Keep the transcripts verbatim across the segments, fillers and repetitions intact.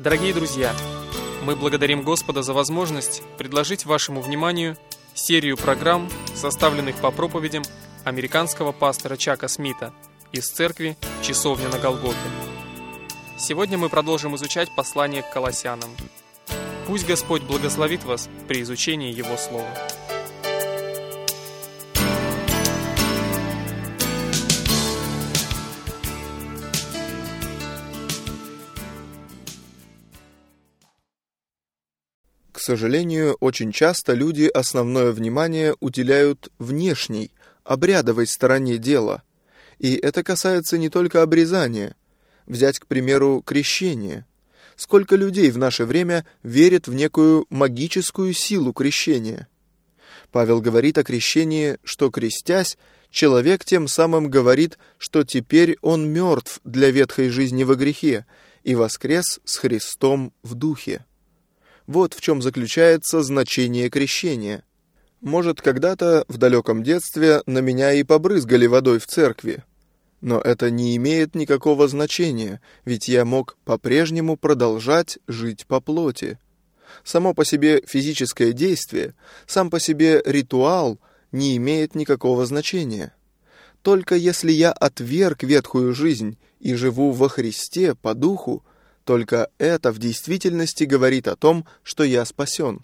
Дорогие друзья, мы благодарим Господа за возможность предложить вашему вниманию серию программ, составленных по проповедям американского пастора Чака Смита из церкви «Часовня на Голгофе». Сегодня мы продолжим изучать послание к Колоссянам. Пусть Господь благословит вас при изучении Его Слова. К сожалению, очень часто люди основное внимание уделяют внешней, обрядовой стороне дела. И это касается не только обрезания. Взять, к примеру, крещение. Сколько людей в наше время верит в некую магическую силу крещения? Павел говорит о крещении, что, крестясь, человек тем самым говорит, что теперь он мертв для ветхой жизни во грехе и воскрес с Христом в духе. Вот в чем заключается значение крещения. Может, когда-то в далеком детстве на меня и побрызгали водой в церкви. Но это не имеет никакого значения, ведь я мог по-прежнему продолжать жить по плоти. Само по себе физическое действие, сам по себе ритуал не имеет никакого значения. Только если я отверг ветхую жизнь и живу во Христе по духу, только это в действительности говорит о том, что я спасен.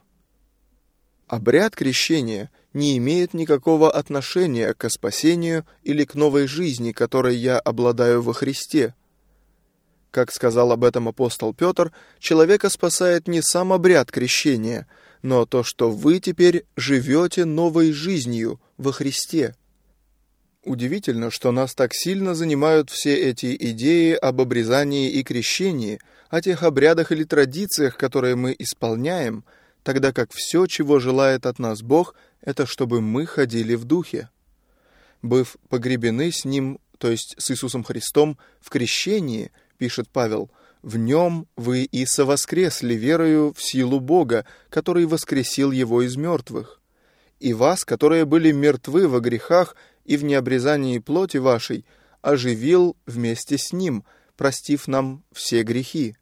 Обряд крещения не имеет никакого отношения к спасению или к новой жизни, которой я обладаю во Христе. Как сказал об этом апостол Петр, человека спасает не сам обряд крещения, но то, что вы теперь живете новой жизнью во Христе. Удивительно, что нас так сильно занимают все эти идеи об обрезании и крещении, о тех обрядах или традициях, которые мы исполняем, тогда как все, чего желает от нас Бог, это чтобы мы ходили в духе. Быв погребены с Ним, то есть с Иисусом Христом, в крещении, пишет Павел, в Нем вы и совоскресли верою в силу Бога, который воскресил Его из мертвых. И вас, которые были мертвы во грехах и в необрезании плоти вашей, оживил вместе с Ним, простив нам все грехи.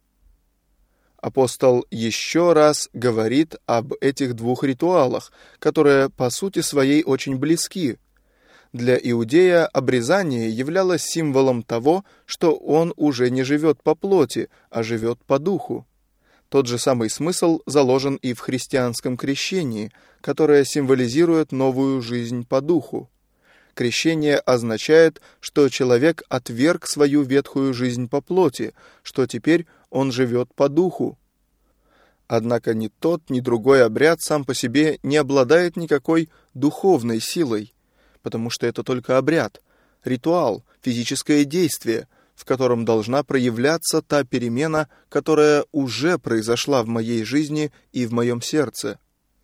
Апостол еще раз говорит об этих двух ритуалах, которые по сути своей очень близки. Для иудея обрезание являлось символом того, что он уже не живет по плоти, а живет по духу. Тот же самый смысл заложен и в христианском крещении, которое символизирует новую жизнь по духу. Крещение означает, что человек отверг свою ветхую жизнь по плоти, что теперь он живет по духу. Однако ни тот, ни другой обряд сам по себе не обладает никакой духовной силой, потому что это только обряд, ритуал, физическое действие, в котором должна проявляться та перемена, которая уже произошла в моей жизни и в моем сердце.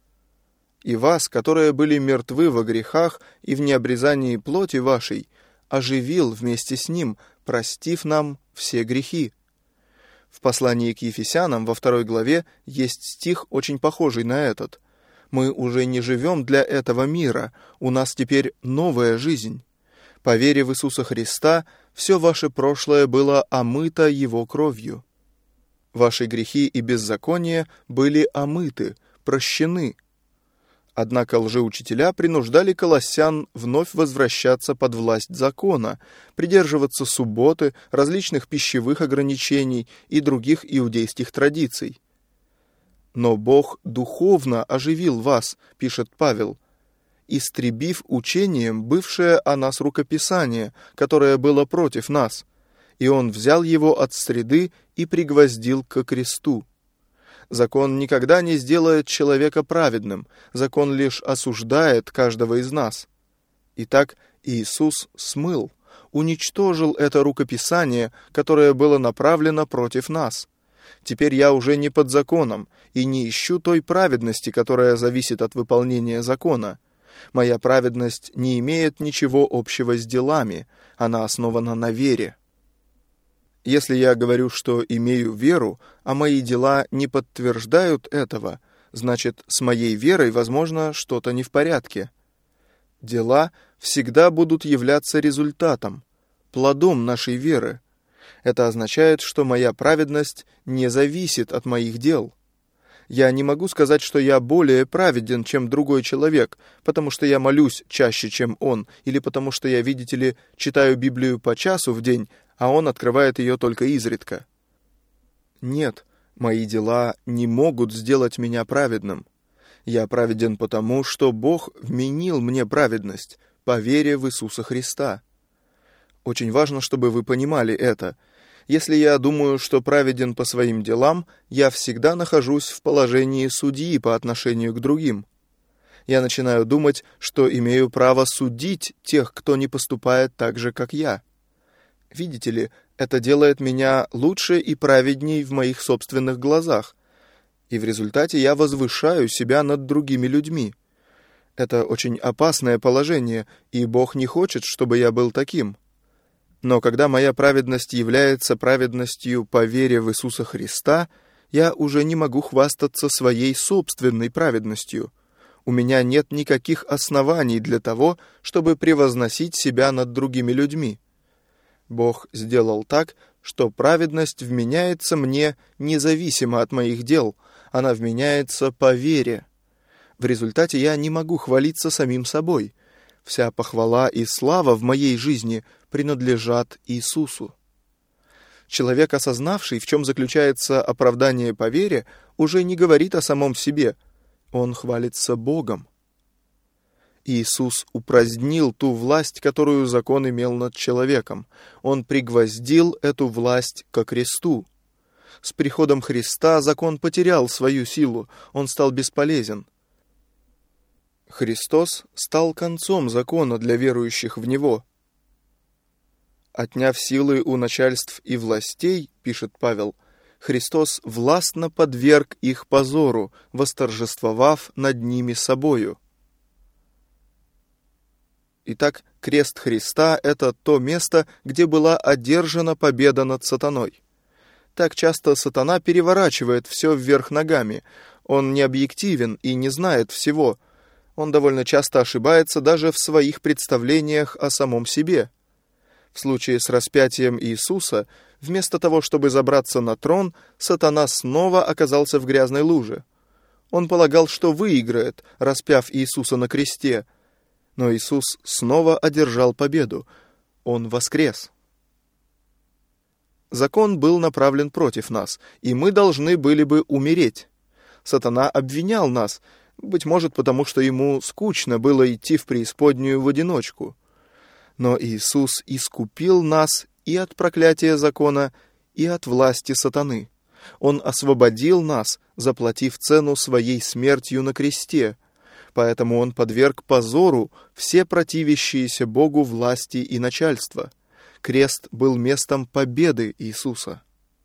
И вас, которые были мертвы во грехах и в необрезании плоти вашей, оживил вместе с Ним, простив нам все грехи. В послании к Ефесянам во второй главе есть стих, очень похожий на этот. Мы уже не живем для этого мира, у нас теперь новая жизнь. По вере в Иисуса Христа все ваше прошлое было омыто Его кровью. Ваши грехи и беззакония были омыты, прощены. Однако лжеучителя принуждали колоссян вновь возвращаться под власть закона, придерживаться субботы, различных пищевых ограничений и других иудейских традиций. «Но Бог духовно оживил вас», — пишет Павел, «истребив учением бывшее о нас рукописание, которое было против нас, и Он взял его от среды и пригвоздил ко кресту». Закон никогда не сделает человека праведным, закон лишь осуждает каждого из нас. Итак, Иисус смыл, уничтожил это рукописание, которое было направлено против нас. Теперь я уже не под законом и не ищу той праведности, которая зависит от выполнения закона. Моя праведность не имеет ничего общего с делами, она основана на вере. Если я говорю, что имею веру, а мои дела не подтверждают этого, значит, с моей верой, возможно, что-то не в порядке. Дела всегда будут являться результатом, плодом нашей веры. Это означает, что моя праведность не зависит от моих дел. Я не могу сказать, что я более праведен, чем другой человек, потому что я молюсь чаще, чем он, или потому что я, видите ли, читаю Библию по часу в день, а он открывает ее только изредка. Нет, мои дела не могут сделать меня праведным. Я праведен потому, что Бог вменил мне праведность по вере в Иисуса Христа. Очень важно, чтобы вы понимали это. Если я думаю, что праведен по своим делам, я всегда нахожусь в положении судьи по отношению к другим. Я начинаю думать, что имею право судить тех, кто не поступает так же, как я. Видите ли, это делает меня лучше и праведней в моих собственных глазах, и в результате я возвышаю себя над другими людьми. Это очень опасное положение, и Бог не хочет, чтобы я был таким. Но когда моя праведность является праведностью по вере в Иисуса Христа, я уже не могу хвастаться своей собственной праведностью. У меня нет никаких оснований для того, чтобы превозносить себя над другими людьми. Бог сделал так, что праведность вменяется мне независимо от моих дел, она вменяется по вере. В результате я не могу хвалиться самим собой. Вся похвала и слава в моей жизни принадлежат Иисусу. Человек, осознавший, в чем заключается оправдание по вере, уже не говорит о самом себе. Он хвалится Богом. Иисус упразднил ту власть, которую закон имел над человеком. Он пригвоздил эту власть ко кресту. С приходом Христа закон потерял свою силу, он стал бесполезен. Христос стал концом закона для верующих в Него. Отняв силы у начальств и властей, пишет Павел, Христос властно подверг их позору, восторжествовав над ними собою. Итак, крест Христа — это то место, где была одержана победа над сатаной. Так часто сатана переворачивает все вверх ногами. Он не объективен и не знает всего. Он довольно часто ошибается даже в своих представлениях о самом себе. В случае с распятием Иисуса, вместо того, чтобы забраться на трон, сатана снова оказался в грязной луже. Он полагал, что выиграет, распяв Иисуса на кресте, но Иисус снова одержал победу. Он воскрес. Закон был направлен против нас, и мы должны были бы умереть. Сатана обвинял нас, быть может, потому что ему скучно было идти в преисподнюю в одиночку. Но Иисус искупил нас и от проклятия закона, и от власти сатаны. Он освободил нас, заплатив цену своей смертью на кресте. Поэтому он подверг позору все противящиеся Богу власти и начальства. Крест был местом победы Иисуса.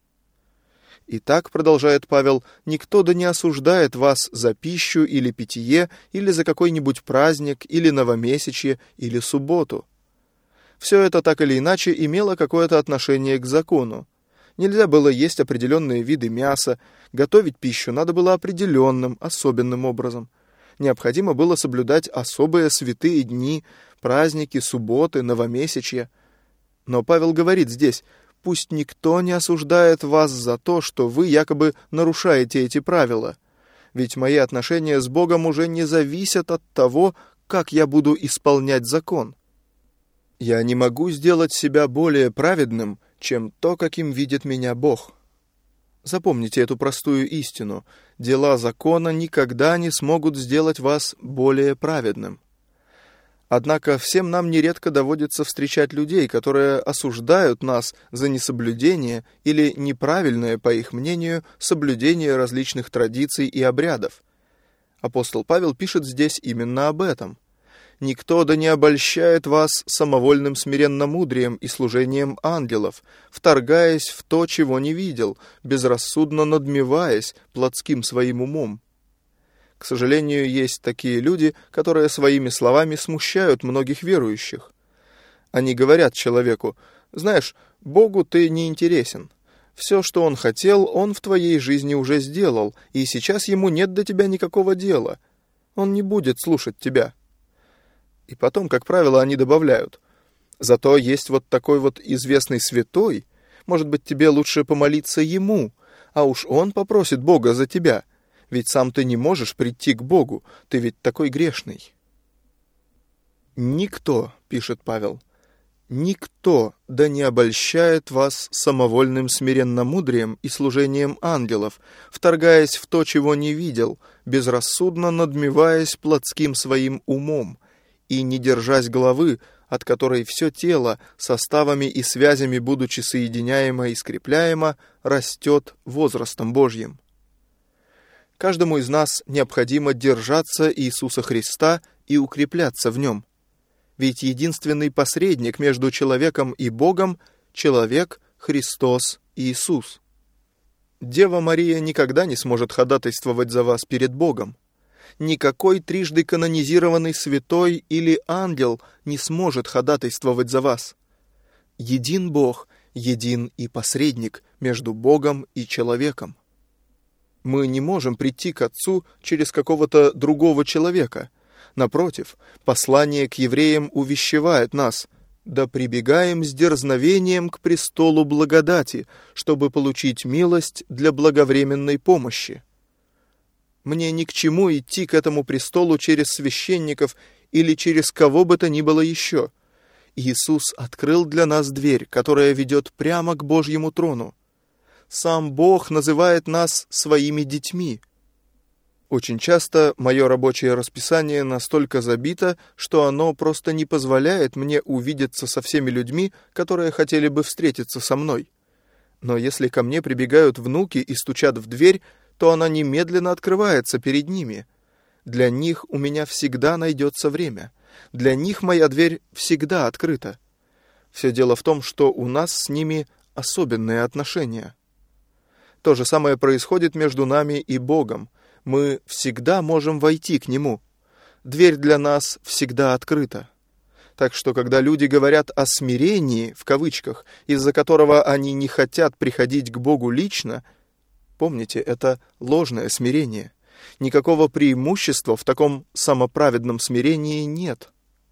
Итак, продолжает Павел, никто да не осуждает вас за пищу или питье, или за какой-нибудь праздник, или новомесячье, или субботу. Все это так или иначе имело какое-то отношение к закону. Нельзя было есть определенные виды мяса, готовить пищу надо было определенным, особенным образом. Необходимо было соблюдать особые святые дни, праздники, субботы, новомесячья. Но Павел говорит здесь, пусть никто не осуждает вас за то, что вы якобы нарушаете эти правила, ведь мои отношения с Богом уже не зависят от того, как я буду исполнять закон. Я не могу сделать себя более праведным, чем то, каким видит меня Бог. Запомните эту простую истину. Дела закона никогда не смогут сделать вас более праведным. Однако всем нам нередко доводится встречать людей, которые осуждают нас за несоблюдение или неправильное, по их мнению, соблюдение различных традиций и обрядов. Апостол Павел пишет здесь именно об этом. «Никто да не обольщает вас самовольным смиренномудрием и служением ангелов, вторгаясь в то, чего не видел, безрассудно надмеваясь плотским своим умом». К сожалению, есть такие люди, которые своими словами смущают многих верующих. Они говорят человеку: «Знаешь, Богу ты не интересен. Все, что Он хотел, Он в твоей жизни уже сделал, и сейчас Ему нет до тебя никакого дела. Он не будет слушать тебя». И потом, как правило, они добавляют: «Зато есть вот такой вот известный святой, Может быть, тебе лучше помолиться Ему, а уж Он попросит Бога за тебя, ведь сам ты не можешь прийти к Богу, ты ведь такой грешный». «Никто, — пишет Павел, — никто да не обольщает вас самовольным смиренномудрием и служением ангелов, вторгаясь в то, чего не видел, безрассудно надмеваясь плотским своим умом, и не держась головы, от которой все тело, составами и связями будучи соединяемо и скрепляемо, растет возрастом Божьим». Каждому из нас необходимо держаться Иисуса Христа и укрепляться в Нем. Ведь единственный посредник между человеком и Богом — человек Христос Иисус. Дева Мария никогда не сможет ходатайствовать за вас перед Богом. Никакой трижды канонизированный святой или ангел не сможет ходатайствовать за вас. Един Бог, един и посредник между Богом и человеком. Мы не можем прийти к Отцу через какого-то другого человека. Напротив, послание к евреям увещевает нас: «Да прибегаем с дерзновением к престолу благодати, чтобы получить милость для благовременной помощи». Мне ни к чему идти к этому престолу через священников или через кого бы то ни было еще. Иисус открыл для нас дверь, которая ведет прямо к Божьему трону. Сам Бог называет нас своими детьми. Очень часто мое рабочее расписание настолько забито, что оно просто не позволяет мне увидеться со всеми людьми, которые хотели бы встретиться со мной. Но если ко мне прибегают внуки и стучат в дверь, то она немедленно открывается перед ними. Для них у меня всегда найдется время. Для них моя дверь всегда открыта. Все дело в том, что у нас с ними особенные отношения. То же самое происходит между нами и Богом. Мы всегда можем войти к Нему. Дверь для нас всегда открыта. Так что, когда люди говорят о смирении, в кавычках, из-за которого они не хотят приходить к Богу лично, помните, это ложное смирение. Никакого преимущества в таком самоправедном смирении нет.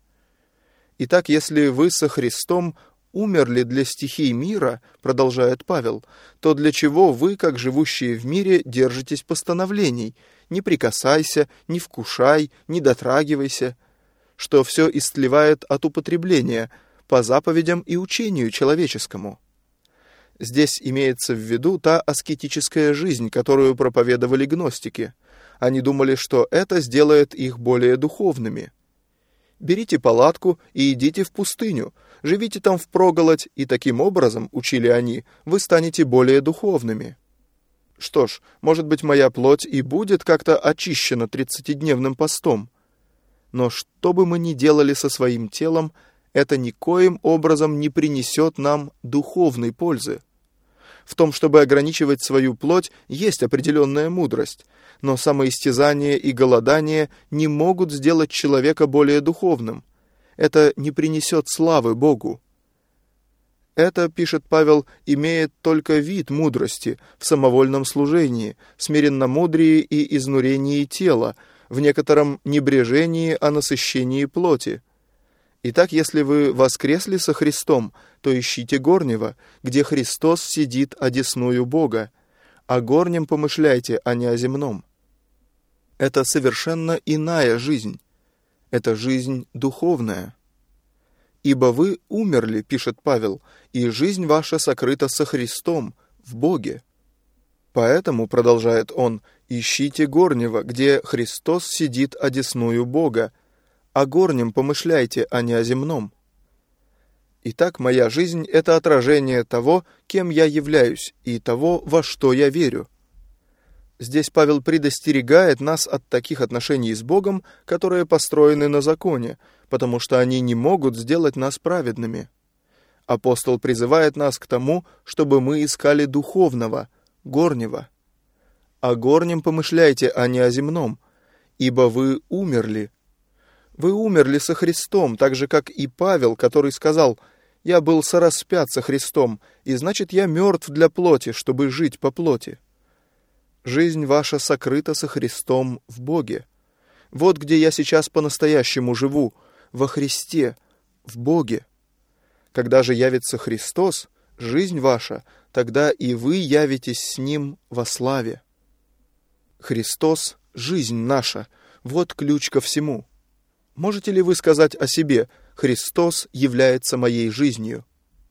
Итак, если вы со Христом умерли для стихий мира, продолжает Павел, то для чего вы, как живущие в мире, держитесь постановлений? Не прикасайся, не вкушай, не дотрагивайся, что все истлевает от употребления по заповедям и учению человеческому. Здесь имеется в виду та аскетическая жизнь, которую проповедовали гностики. Они думали, что это сделает их более духовными. Берите палатку и идите в пустыню, живите там впроголодь, и таким образом, учили они, вы станете более духовными. Что ж, может быть, моя плоть и будет как-то очищена тридцатидневным постом. Но что бы мы ни делали со своим телом, это никоим образом не принесет нам духовной пользы. В том, чтобы ограничивать свою плоть, есть определенная мудрость, но самоистязание и голодание не могут сделать человека более духовным. Это не принесет славы Богу. Это, пишет Павел, имеет только вид мудрости в самовольном служении, смиренномудрии и изнурении тела, в некотором небрежении о насыщении плоти. Итак, если вы воскресли со Христом, то ищите горнего, где Христос сидит одесную Бога. О горнем помышляйте, а не о земном. Это совершенно иная жизнь. Это жизнь духовная. «Ибо вы умерли, — пишет Павел, — и жизнь ваша сокрыта со Христом в Боге. Поэтому, — продолжает он, — ищите горнего, где Христос сидит одесную Бога. О горнем помышляйте, а не о земном». Итак, моя жизнь — это отражение того, кем я являюсь, и того, во что я верю. Здесь Павел предостерегает нас от таких отношений с Богом, которые построены на законе, потому что они не могут сделать нас праведными. Апостол призывает нас к тому, чтобы мы искали духовного, горнего. О горнем помышляйте, а не о земном, ибо вы умерли. Вы умерли со Христом, так же, как и Павел, который сказал: «Я был сораспят со Христом, и значит, я мертв для плоти, чтобы жить по плоти». Жизнь ваша сокрыта со Христом в Боге. Вот где я сейчас по-настоящему живу, во Христе, в Боге. Когда же явится Христос, жизнь ваша, тогда и вы явитесь с Ним во славе. Христос — жизнь наша, вот ключ ко всему. Можете ли вы сказать о себе: «Христос является моей жизнью»?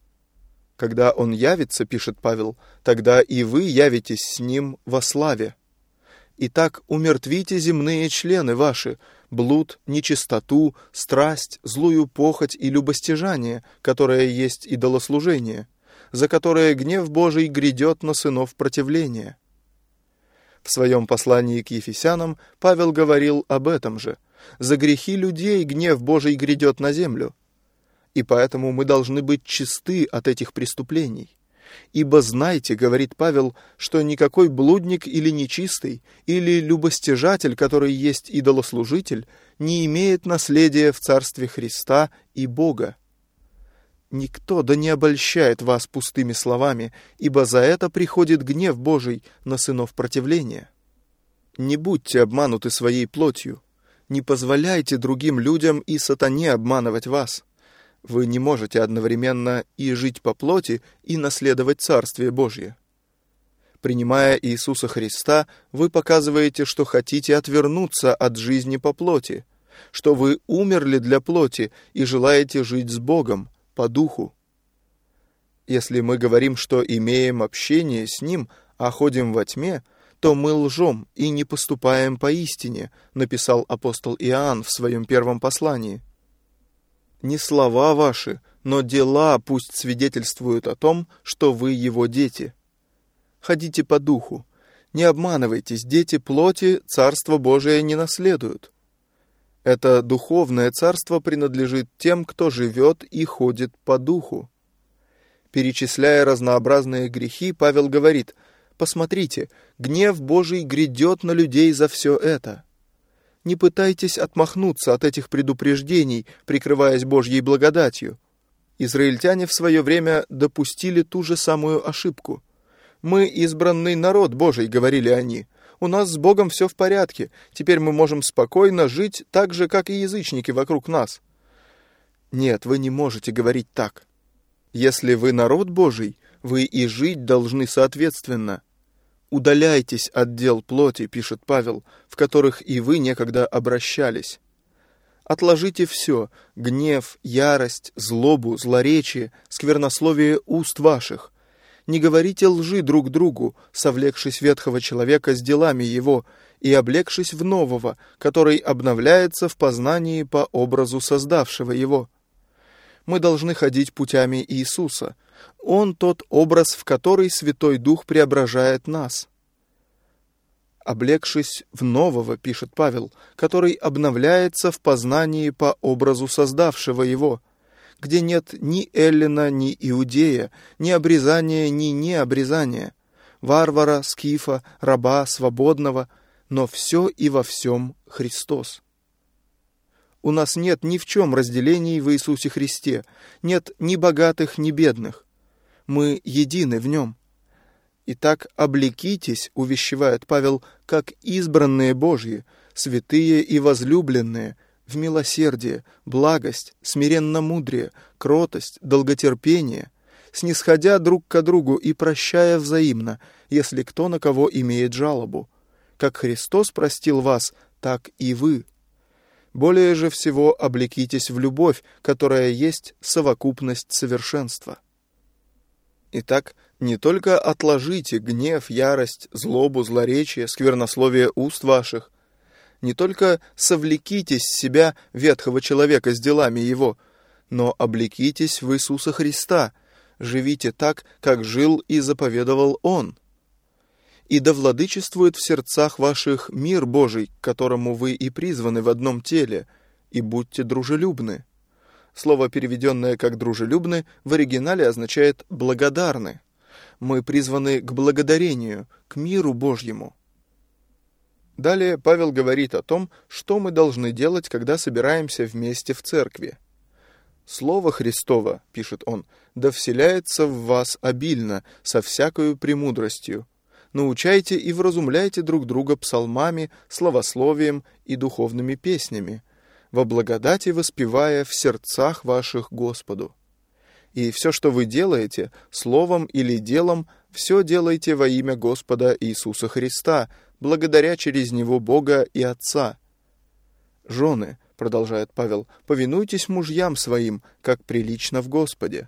Когда Он явится, пишет Павел, тогда и вы явитесь с Ним во славе. Итак, умертвите земные члены ваши, блуд, нечистоту, страсть, злую похоть и любостяжание, которое есть идолослужение, за которое гнев Божий грядет на сынов противления. В своем послании к Ефесянам Павел говорил об этом же. За грехи людей гнев Божий грядет на землю. И поэтому мы должны быть чисты от этих преступлений. «Ибо знайте, — говорит Павел, — что никакой блудник или нечистый, или любостяжатель, который есть идолослужитель, не имеет наследия в Царстве Христа и Бога. Никто да не обольщает вас пустыми словами, ибо за это приходит гнев Божий на сынов противления. Не будьте обмануты своей плотью, не позволяйте другим людям и сатане обманывать вас. Вы не можете одновременно и жить по плоти, и наследовать Царствие Божье. Принимая Иисуса Христа, вы показываете, что хотите отвернуться от жизни по плоти, что вы умерли для плоти и желаете жить с Богом, по духу. Если мы говорим, что имеем общение с Ним, а ходим во тьме, то мы лжем и не поступаем поистине, написал апостол Иоанн в своем первом послании. Не слова ваши, но дела пусть свидетельствуют о том, что вы Его дети. Ходите по духу. Не обманывайтесь, дети плоти Царство Божие не наследуют. Это духовное царство принадлежит тем, кто живет и ходит по духу. Перечисляя разнообразные грехи, Павел говорит: «Посмотрите, гнев Божий грядет на людей за все это». Не пытайтесь отмахнуться от этих предупреждений, прикрываясь Божьей благодатью. Израильтяне в свое время допустили ту же самую ошибку. «Мы избранный народ Божий», — говорили они. «У нас с Богом все в порядке. Теперь мы можем спокойно жить так же, как и язычники вокруг нас». Нет, вы не можете говорить так. Если вы народ Божий, вы и жить должны соответственно. «Удаляйтесь от дел плоти», — пишет Павел, «в которых и вы некогда обращались. Отложите все — гнев, ярость, злобу, злоречие, сквернословие уст ваших. Не говорите лжи друг другу, совлекшись ветхого человека с делами его, и облегшись в нового, который обновляется в познании по образу создавшего его». Мы должны ходить путями Иисуса. Он тот образ, в который Святой Дух преображает нас. «Облегшись в нового», — пишет Павел, «который обновляется в познании по образу создавшего его, где нет ни эллина, ни иудея, ни обрезания, ни необрезания, варвара, скифа, раба, свободного, но все и во всем Христос». У нас нет ни в чем разделений в Иисусе Христе, нет ни богатых, ни бедных. Мы едины в Нем. Итак, облекитесь, увещевает Павел, как избранные Божьи, святые и возлюбленные, в милосердие, благость, смиренно-мудрие, кротость, долготерпение, снисходя друг к другу и прощая взаимно, если кто на кого имеет жалобу. Как Христос простил вас, так и вы. Более же всего облекитесь в любовь, которая есть совокупность совершенства. Итак, не только отложите гнев, ярость, злобу, злоречие, сквернословие уст ваших, не только совлеките с себя ветхого человека с делами его, но облекитесь в Иисуса Христа, живите так, как жил и заповедовал Он. И да владычествует в сердцах ваших мир Божий, к которому вы и призваны в одном теле, и будьте дружелюбны. Слово, переведенное как «дружелюбны», в оригинале означает «благодарны». Мы призваны к благодарению, к миру Божьему. Далее Павел говорит о том, что мы должны делать, когда собираемся вместе в церкви. «Слово Христово, — пишет он, — да вселяется в вас обильно, со всякою премудростью. Научайте и вразумляйте друг друга псалмами, славословием и духовными песнями, во благодати воспевая в сердцах ваших Господу. И все, что вы делаете, словом или делом, все делайте во имя Господа Иисуса Христа, благодаря через Него Бога и Отца. Жены, продолжает Павел, повинуйтесь мужьям своим, как прилично в Господе.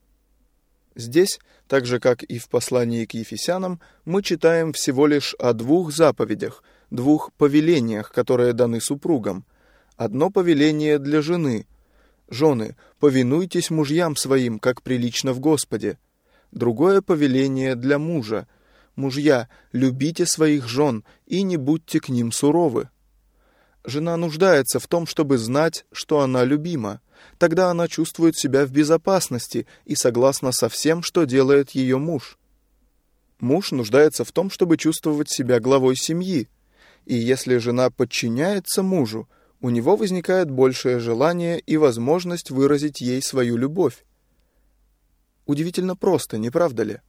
Здесь, так же как и в послании к Ефесянам, мы читаем всего лишь о двух заповедях, двух повелениях, которые даны супругам. Одно повеление для жены. Жены, повинуйтесь мужьям своим, как прилично в Господе. Другое повеление для мужа. Мужья, любите своих жен и не будьте к ним суровы. Жена нуждается в том, чтобы знать, что она любима. Тогда она чувствует себя в безопасности и согласна со всем, что делает ее муж. Муж нуждается в том, чтобы чувствовать себя главой семьи. И если жена подчиняется мужу, у него возникает большее желание и возможность выразить ей свою любовь. Удивительно просто, не правда ли?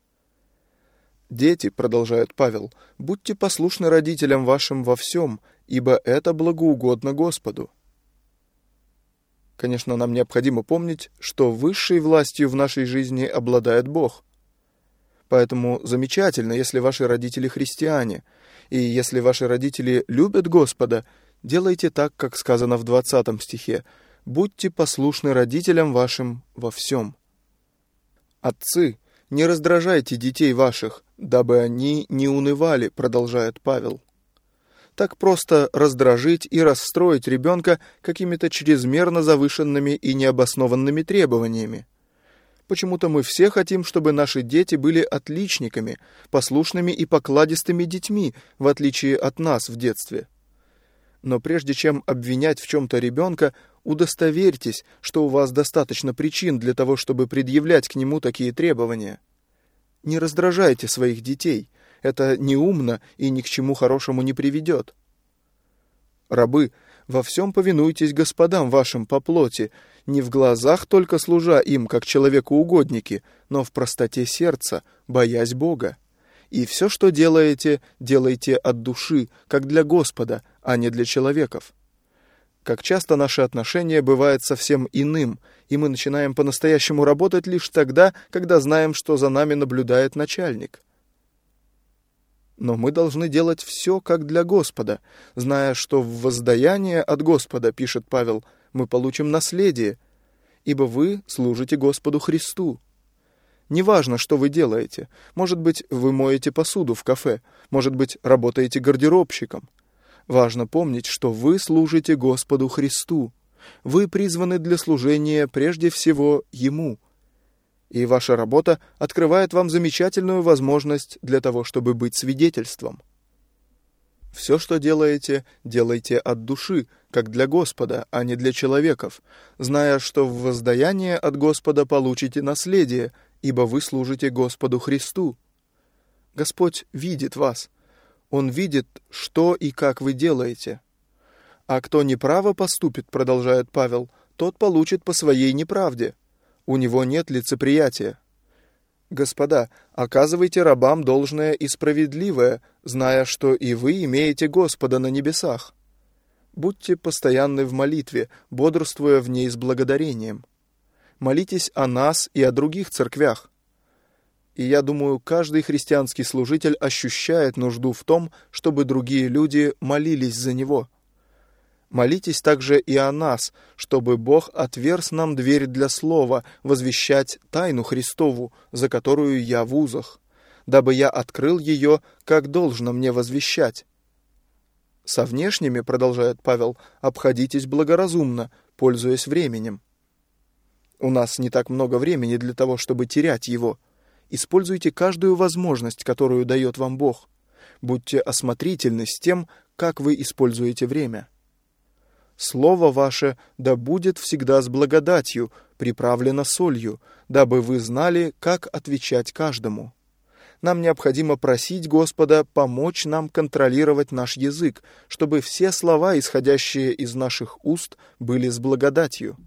«Дети, — продолжает Павел, — будьте послушны родителям вашим во всем, ибо это благоугодно Господу». Конечно, нам необходимо помнить, что высшей властью в нашей жизни обладает Бог. Поэтому замечательно, если ваши родители христиане, и если ваши родители любят Господа, делайте так, как сказано в двадцатом стихе, «Будьте послушны родителям вашим во всем». «Отцы, не раздражайте детей ваших, дабы они не унывали», продолжает Павел. Так просто раздражить и расстроить ребенка какими-то чрезмерно завышенными и необоснованными требованиями. Почему-то мы все хотим, чтобы наши дети были отличниками, послушными и покладистыми детьми, в отличие от нас в детстве. Но прежде чем обвинять в чем-то ребенка, удостоверьтесь, что у вас достаточно причин для того, чтобы предъявлять к нему такие требования. Не раздражайте своих детей. Это неумно и ни к чему хорошему не приведет. Рабы, во всем повинуйтесь господам вашим по плоти, не в глазах только служа им, как человеку-угодники, но в простоте сердца, боясь Бога. И все, что делаете, делайте от души, как для Господа, а не для человеков. Как часто наше отношение бывает совсем иным, и мы начинаем по-настоящему работать лишь тогда, когда знаем, что за нами наблюдает начальник. Но мы должны делать все, как для Господа, зная, что в воздаяние от Господа, пишет Павел, мы получим наследие, ибо вы служите Господу Христу. Неважно, что вы делаете. Может быть, вы моете посуду в кафе, может быть, работаете гардеробщиком. Важно помнить, что вы служите Господу Христу. Вы призваны для служения прежде всего Ему. И ваша работа открывает вам замечательную возможность для того, чтобы быть свидетельством. Все, что делаете, делайте от души, как для Господа, а не для человеков, зная, что в воздаяние от Господа получите наследие, ибо вы служите Господу Христу. Господь видит вас. Он видит, что и как вы делаете. А кто неправо поступит, продолжает Павел, тот получит по своей неправде. У него нет лицеприятия. Господа, оказывайте рабам должное и справедливое, зная, что и вы имеете Господа на небесах. Будьте постоянны в молитве, бодрствуя в ней с благодарением. Молитесь о нас и о других церквях. И я думаю, каждый христианский служитель ощущает нужду в том, чтобы другие люди молились за него. Молитесь также и о нас, чтобы Бог отверз нам дверь для слова, возвещать тайну Христову, за которую я в узах, дабы я открыл ее, как должно мне возвещать. Со внешними, продолжает Павел, обходитесь благоразумно, пользуясь временем. У нас не так много времени для того, чтобы терять его. Используйте каждую возможность, которую дает вам Бог. Будьте осмотрительны с тем, как вы используете время. Слово ваше да будет всегда с благодатью, приправлено солью, дабы вы знали, как отвечать каждому. Нам необходимо просить Господа помочь нам контролировать наш язык, чтобы все слова, исходящие из наших уст, были с благодатью.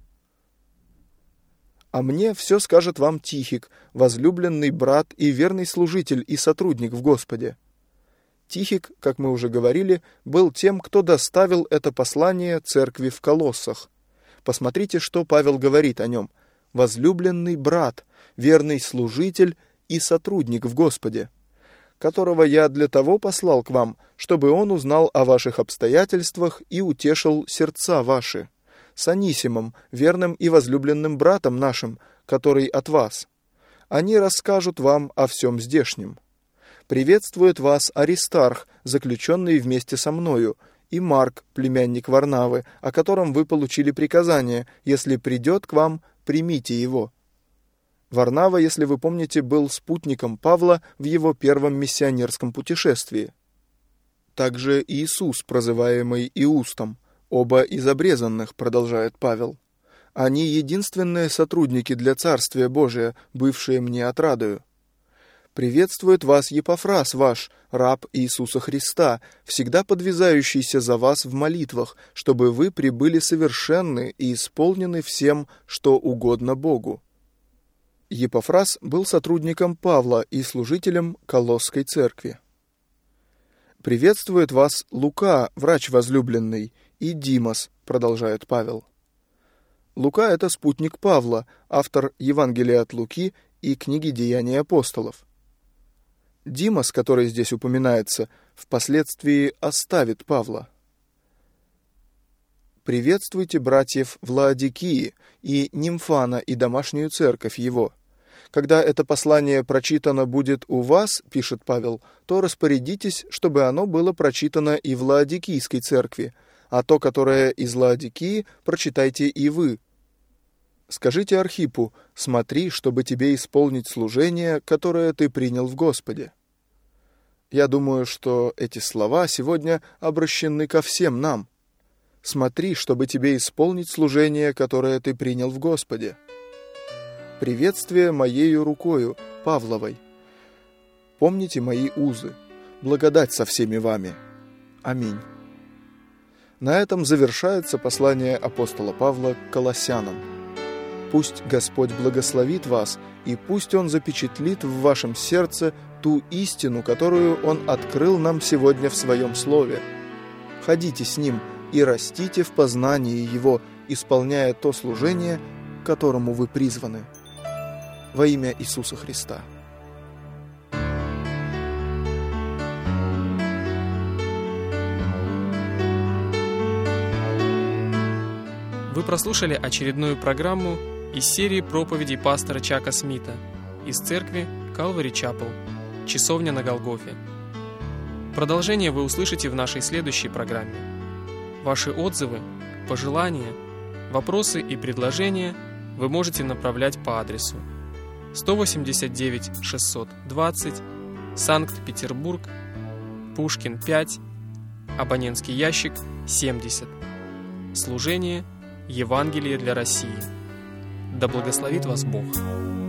А мне все скажет вам Тихик, возлюбленный брат и верный служитель и сотрудник в Господе. Тихик, как мы уже говорили, был тем, кто доставил это послание церкви в Колоссах. Посмотрите, что Павел говорит о нем. возлюбленный брат, верный служитель и сотрудник в Господе, которого я для того послал к вам, чтобы он узнал о ваших обстоятельствах и утешил сердца ваши, с Анисимом, верным и возлюбленным братом нашим, который от вас. Они расскажут вам о всем здешнем. Приветствует вас Аристарх, заключенный вместе со мною, и Марк, племянник Варнавы, о котором вы получили приказание: если придет к вам, примите его. Варнава, если вы помните, был спутником Павла в его первом миссионерском путешествии. Также Иисус, прозываемый Иустом, оба из обрезанных, продолжает Павел. Они единственные сотрудники для Царствия Божия, бывшие мне отрадою. Приветствует вас Епафрас ваш, раб Иисуса Христа, всегда подвязающийся за вас в молитвах, чтобы вы прибыли совершенны и исполнены всем, что угодно Богу. Епафрас был сотрудником Павла и служителем Колосской церкви. «Приветствует вас Лука, врач возлюбленный, и Димас», продолжает Павел. Лука — это спутник Павла, автор Евангелия от Луки и книги «Деяния апостолов». Димас, который здесь упоминается, впоследствии оставит Павла. «Приветствуйте братьев в Лаодикии и Нимфана и домашнюю церковь его. Когда это послание прочитано будет у вас, — пишет Павел, — то распорядитесь, чтобы оно было прочитано и в Лаодикийской церкви, а то, которое из Лаодикии, прочитайте и вы. Скажите Архипу: смотри, чтобы тебе исполнить служение, которое ты принял в Господе». Я думаю, что эти слова сегодня обращены ко всем нам. «Смотри, чтобы тебе исполнить служение, которое ты принял в Господе». Приветствие моею рукою, Павловой. Помните мои узы. Благодать со всеми вами. Аминь. На этом завершается послание апостола Павла к Колоссянам. Пусть Господь благословит вас, и пусть Он запечатлит в вашем сердце ту истину, которую Он открыл нам сегодня в Своем Слове. Ходите с Ним и растите в познании Его, исполняя то служение, к которому вы призваны. Во имя Иисуса Христа. Вы прослушали очередную программу из серии проповедей пастора Чака Смита из церкви Calvary Chapel, Часовня на Голгофе. Продолжение вы услышите в нашей следующей программе. Ваши отзывы, пожелания, вопросы и предложения вы можете направлять по адресу сто восемьдесят девять шестьсот двадцать, Санкт-Петербург, Пушкин пять, абонентский ящик семьдесят. Служение Евангелие для России. Да благословит вас Бог.